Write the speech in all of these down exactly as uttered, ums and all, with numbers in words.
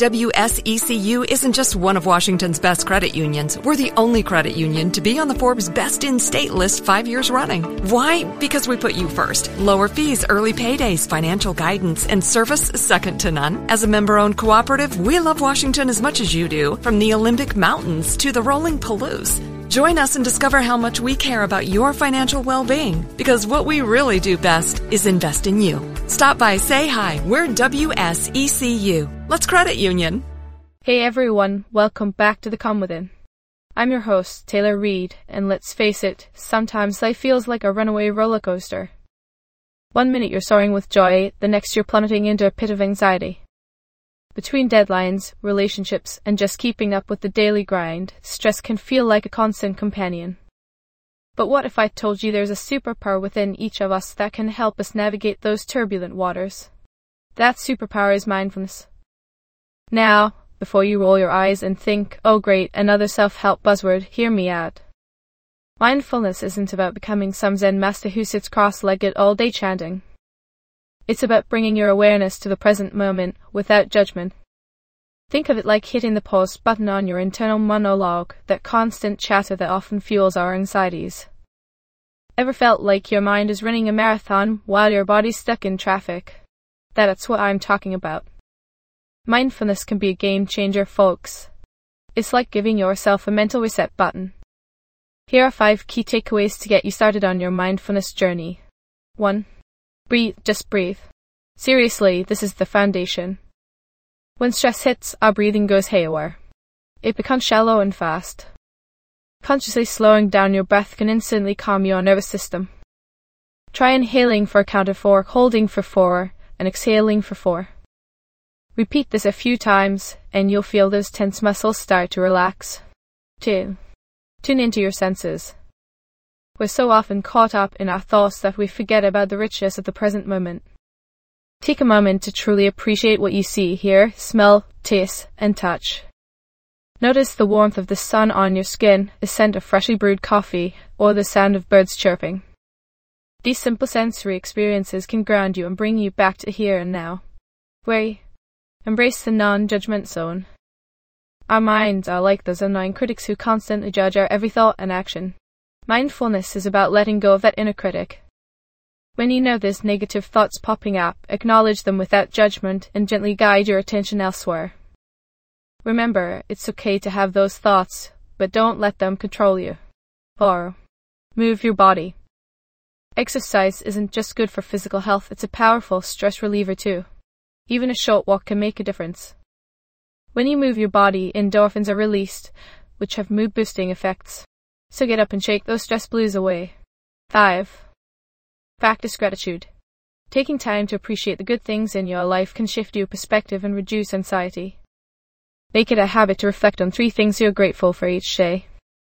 W S E C U isn't just one of Washington's best credit unions. We're the only credit union to be on the Forbes Best in State list five years running. Why? Because we put you first. Lower fees, early paydays, financial guidance, and service second to none. As a member-owned cooperative, we love Washington as much as you do, from the Olympic Mountains to the rolling Palouse. Join us and discover how much we care about your financial well-being, because what we really do best is invest in you. Stop by, say hi. We're W S E C U. Let's credit union. Hey everyone, welcome back to The Come Within. I'm your host, Taylor Reed, and let's face it, sometimes life feels like a runaway roller coaster. One minute you're soaring with joy, the next you're plummeting into a pit of anxiety. Between deadlines, relationships, and just keeping up with the daily grind, stress can feel like a constant companion. But what if I told you there's a superpower within each of us that can help us navigate those turbulent waters? That superpower is mindfulness. Now, before you roll your eyes and think, oh great, another self-help buzzword, hear me out. Mindfulness isn't about becoming some Zen master who sits cross-legged all day chanting. It's about bringing your awareness to the present moment without judgment. Think of it like hitting the pause button on your internal monologue, that constant chatter that often fuels our anxieties. Ever felt like your mind is running a marathon while your body's stuck in traffic? That's what I'm talking about. Mindfulness can be a game changer, folks. It's like giving yourself a mental reset button. Here are five key takeaways to get you started on your mindfulness journey. one. Breathe, just breathe. Seriously, this is the foundation. When stress hits, our breathing goes haywire. It becomes shallow and fast. Consciously slowing down your breath can instantly calm your nervous system. Try inhaling for a count of four, holding for four, and exhaling for four. Repeat this a few times, and you'll feel those tense muscles start to relax. two. Tune into your senses. We're so often caught up in our thoughts that we forget about the richness of the present moment. Take a moment to truly appreciate what you see, hear, smell, taste, and touch. Notice the warmth of the sun on your skin, the scent of freshly brewed coffee, or the sound of birds chirping. These simple sensory experiences can ground you and bring you back to here and now. Where embrace the non-judgment zone. Our minds are like those annoying critics who constantly judge our every thought and action. Mindfulness is about letting go of that inner critic. When you know there's negative thoughts popping up, acknowledge them without judgment and gently guide your attention elsewhere. Remember, it's okay to have those thoughts, but don't let them control you. four. Move your body. Exercise isn't just good for physical health, it's a powerful stress reliever too. Even a short walk can make a difference. When you move your body, endorphins are released, which have mood-boosting effects. So get up and shake those stress blues away. five. Practice gratitude. Taking time to appreciate the good things in your life can shift your perspective and reduce anxiety. Make it a habit to reflect on three things you're grateful for each day.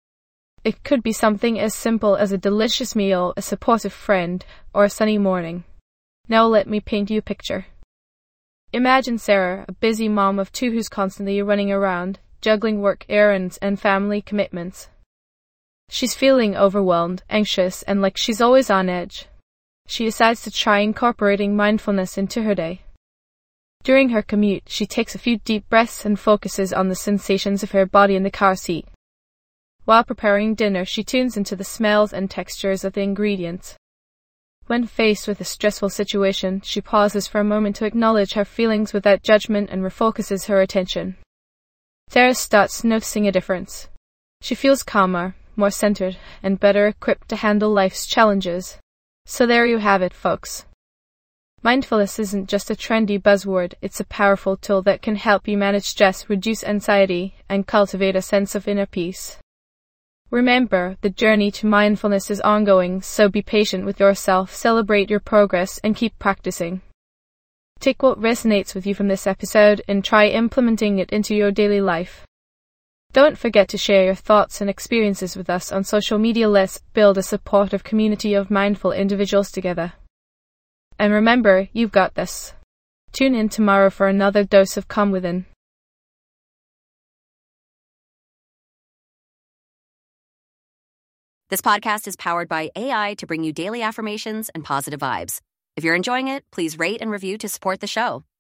It could be something as simple as a delicious meal, a supportive friend, or a sunny morning. Now let me paint you a picture. Imagine Sarah, a busy mom of two who's constantly running around, juggling work, errands, and family commitments. She's feeling overwhelmed, anxious, and like she's always on edge. She decides to try incorporating mindfulness into her day. During her commute, she takes a few deep breaths and focuses on the sensations of her body in the car seat. While preparing dinner, she tunes into the smells and textures of the ingredients. When faced with a stressful situation, she pauses for a moment to acknowledge her feelings without judgment and refocuses her attention. Sarah starts noticing a difference. She feels calmer, more centered, and better equipped to handle life's challenges. So there you have it, folks. Mindfulness isn't just a trendy buzzword, it's a powerful tool that can help you manage stress, reduce anxiety, and cultivate a sense of inner peace. Remember, the journey to mindfulness is ongoing, so be patient with yourself, celebrate your progress, and keep practicing. Take what resonates with you from this episode and try implementing it into your daily life. Don't forget to share your thoughts and experiences with us on social media. Let's build a supportive community of mindful individuals together. And remember, you've got this. Tune in tomorrow for another dose of Come Within. This podcast is powered by A I to bring you daily affirmations and positive vibes. If you're enjoying it, please rate and review to support the show.